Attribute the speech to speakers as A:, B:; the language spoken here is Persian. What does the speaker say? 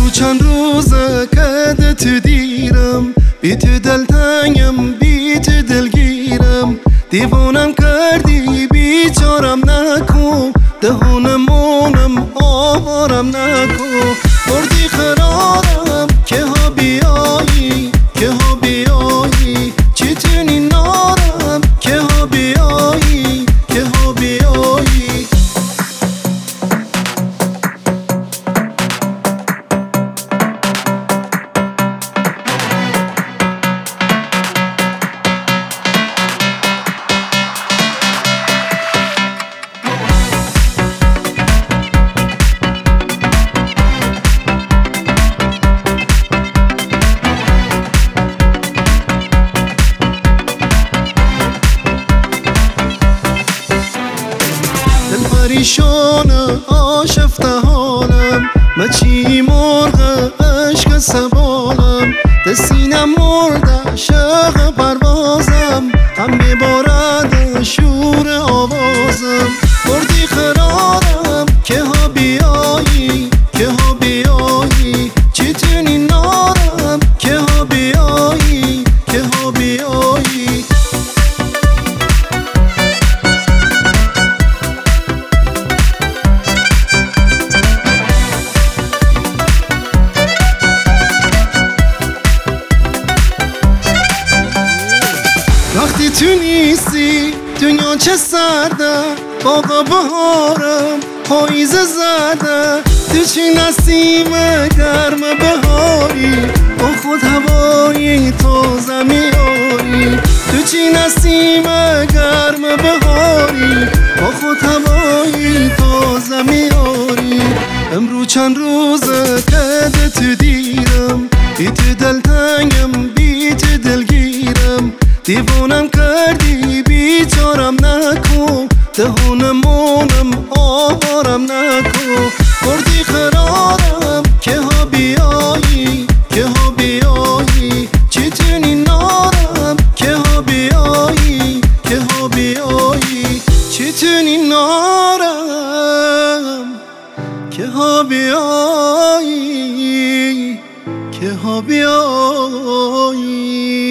A: چند روزه که تو دیرم، بی تو دلتنگم، بی تو دلگیرم. دیوانم کردی بیچارم نکن، دهانمونم آوارم نکن. بردی قرارم که ها بیایی، که ها بیایی. چتونی نارم که ها بیایی، که ها بیایی. پریشانه آشفته حالم، مچی مرغ عشق سبالم. دستینم مرده شق پروازم، هم میبارد شور آوازم. بردی قرارم که ها بیایی، که ها بیایی. چتونی نارم که ها بیایی، که ها بیایی. وقتی تو نیستی دنیا چه سرده، باغ بهارم پاییز زرده. تو چی نسیم گرم بهاری، با خود هوایی تازه میاری. تو چی نسیم گرم بهاری، با خود هوایی تازه میاری. امرو چند روزه که تو دیرم، بی تو دلتنگم، بی تو دلگیرم. دیوانم کردی بیچارم نکن، دهانمونم آوارم نکن. بردی قرارم که ها بیایی، که ها بیایی. چتونی نارم که ها بیایی، که ها بیایی. چتونی نارم که ها بیایی، که ها بیایی.